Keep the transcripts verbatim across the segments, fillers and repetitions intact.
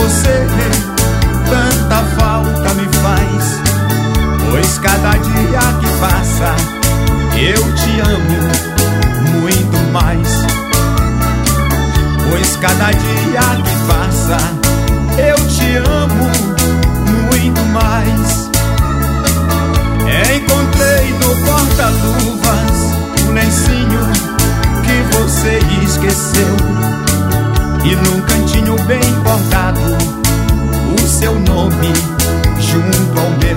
você tanta falta me faz, pois cada dia que passa eu te amo muito mais. Pois cada dia que passa eu te amo muito mais. Encontrei no porta-luvas um lencinho que você esqueceu, e num cantinho bem bordado o seu nome junto ao meu.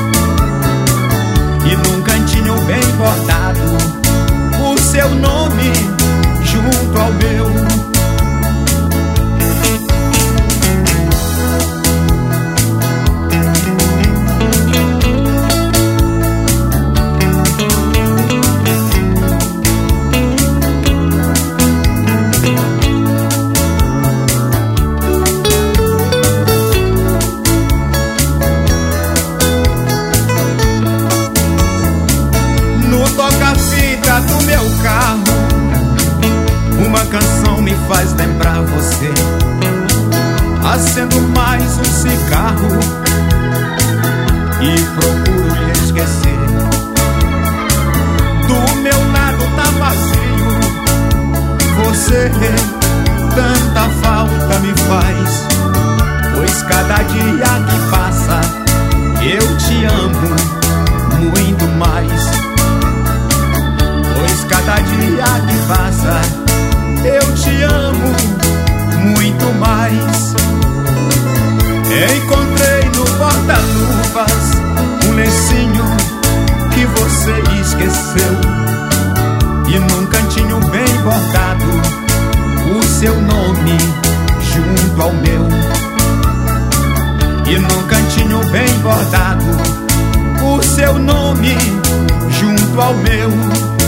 E num cantinho bem bordado o seu nome junto ao meu. Do meu carro, uma canção me faz lembrar você. Acendo mais um cigarro e procuro lhe esquecer. Do meu lado tá vazio, você tanta falta me faz, pois cada dia que passa eu te amo muito mais. Pois cada dia que passa eu te amo muito mais. Encontrei no porta-luvas um lencinho que você esqueceu, e num cantinho bem bordado o seu nome junto ao meu. E num cantinho bem bordado o seu nome junto ao meu.